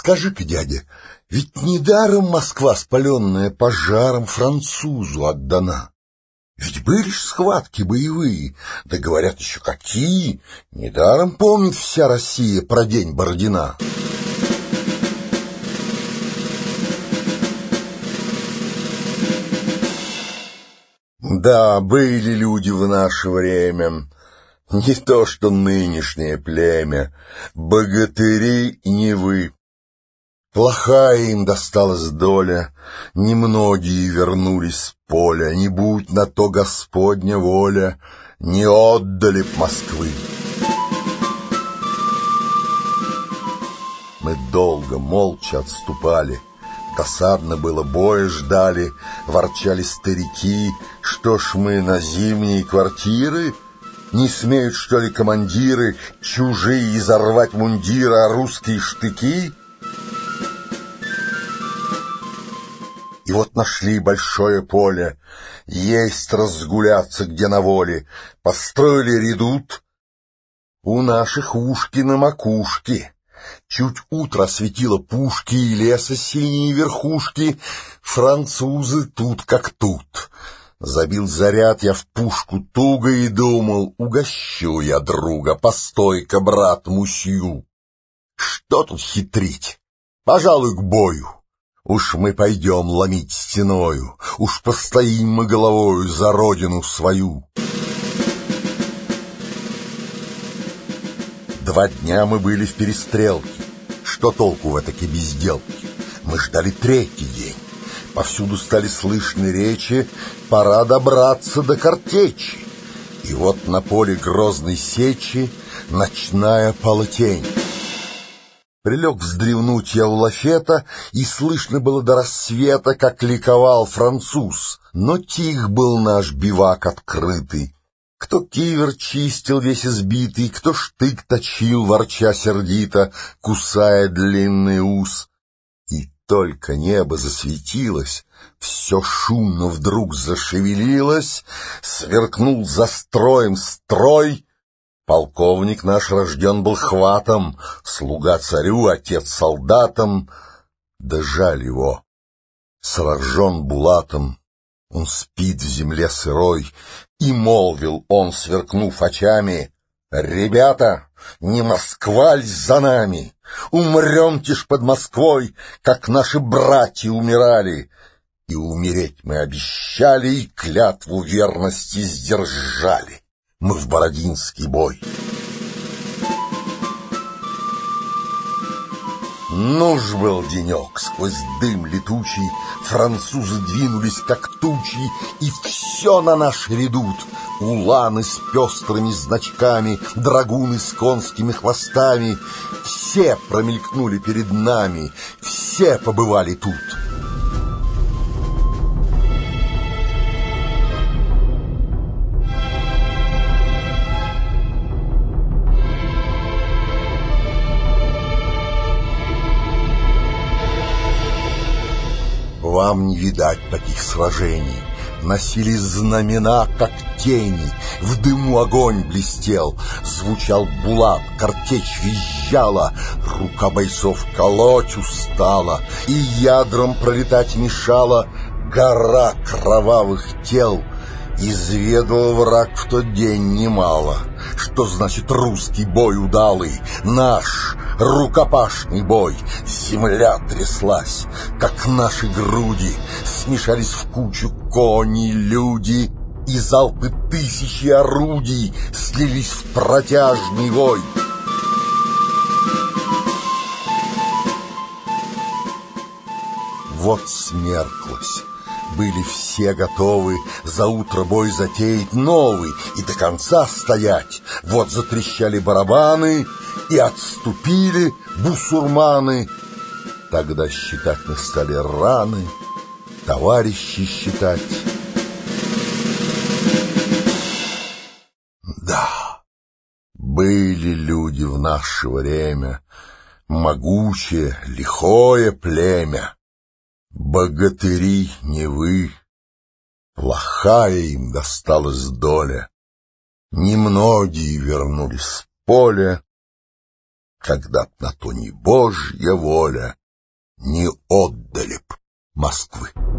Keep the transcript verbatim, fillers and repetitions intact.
Скажи-ка, дядя, ведь недаром Москва, спаленная пожаром, французу отдана. Ведь были ж схватки боевые, да говорят еще какие. Недаром помнит вся Россия про день Бородина. Да, были люди в наше время, не то что нынешнее племя, богатыри Невы. Плохая им досталась доля, немногие вернулись с поля, не будь на то Господня воля, не отдали б Москвы. Мы долго молча отступали, досадно было, боя ждали, ворчали старики, что ж мы на зимние квартиры? Не смеют, что ли, командиры чужие изорвать мундиры, а русские штыки? И вот нашли большое поле, есть разгуляться где на воле, построили редут у наших ушки на макушке. Чуть утро осветило пушки и леса синие верхушки, французы тут как тут. Забил заряд я в пушку туго и думал, угощу я друга, постой-ка, брат, мусью. Что тут хитрить? Пожалуй, к бою. Уж мы пойдем ломить стеною, уж постоим мы головою за родину свою. Два дня мы были в перестрелке. Что толку в этаки безделке? Мы ждали третий день. Повсюду стали слышны речи, пора добраться до картечи. И вот на поле грозной сечи ночная полутень. Прилег вздремнуть я у лафета, и слышно было до рассвета, как ликовал француз. Но тих был наш бивак открытый. Кто кивер чистил весь избитый, кто штык точил, ворча сердито, кусая длинный ус. И только небо засветилось, все шумно вдруг зашевелилось, сверкнул за строем строй. Полковник наш рожден был хватом, слуга царю, отец солдатам. Да жаль его, сражен булатом, он спит в земле сырой. И молвил он, сверкнув очами: «Ребята, не Москва ль за нами? Умрем-те ж под Москвой, как наши братья умирали. И умереть мы обещали, и клятву верности сдержали. Мы в Бородинский бой». Нуж был денек, сквозь дым летучий французы двинулись, как тучи, и все на наш редут. Уланы с пестрыми значками, драгуны с конскими хвостами. Все промелькнули перед нами, все побывали тут. Вам не видать таких сражений. Носились знамена, как тени, в дыму огонь блестел, звучал булат, картечь визжала, рука бойцов колоть устала, и ядром пролетать мешала гора кровавых тел. Изведал враг в тот день немало, что значит русский бой удалый, наш рукопашный бой. Земля тряслась, как наши груди, смешались в кучу кони, люди, и залпы тысячи орудий слились в протяжный вой. Вот смерклось. Были все готовы за утро бой затеять новый и до конца стоять. Вот затрещали барабаны, и отступили бусурманы. Тогда считать мы стали раны, товарищи считать. Да, были люди в наше время, могучее, лихое племя. Богатыри Невы, плохая им досталась доля. Немногие вернулись с поля, когда б на то не Божья воля, не отдали б Москвы.